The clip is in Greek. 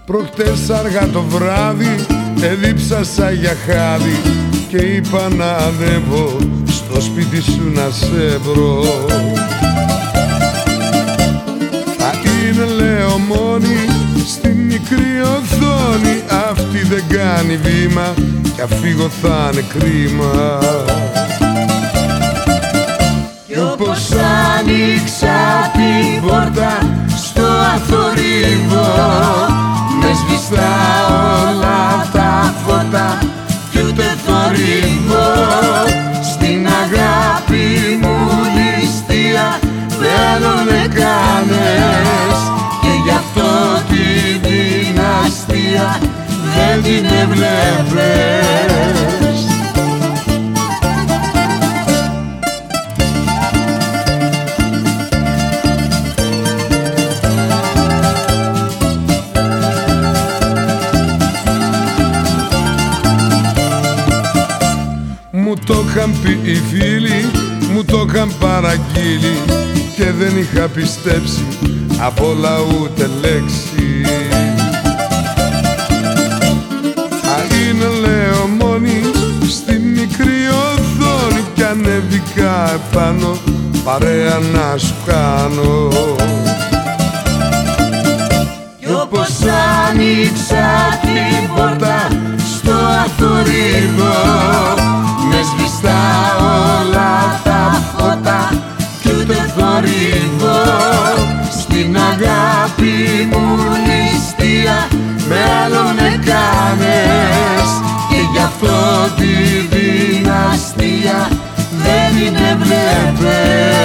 Προχτές αργά το βράδυ εδίψασα για χάδι και είπα να ανέβω στο σπίτι σου να σε βρω. Θα είναι λέω μόνη στη μικρή οθόνη, αυτή δεν κάνει βήμα κι αφήγω θα είναι κρίμα. Κι όπως άνοιξα την πόρτα στο αθορύβο, με σβηστά όλα τα φώτα κι ούτε θορύβο. Στην αγάπη μου ληστεία με άλλον έκανες και γι' αυτό τη δυναστεία δεν την έβλεπες. Μου το είχαν πει οι φίλοι, μου το είχαν παραγγείλει και δεν είχα πιστέψει απ' όλα ούτε λέξη. Θα είναι λέω μόνη στη μικρή οθόνη κι ανέβηκα επάνω παρέα να σου κάνω. Κι όπως άνοιξα την πόρτα στο αθορύβο, με σβηστά όλα τα φώτα κι ούτε θορύβο. Στην αγάπη μου ληστεία με άλλον έκανες και γι' αυτό τη δυναστεία δεν την έβλεπες.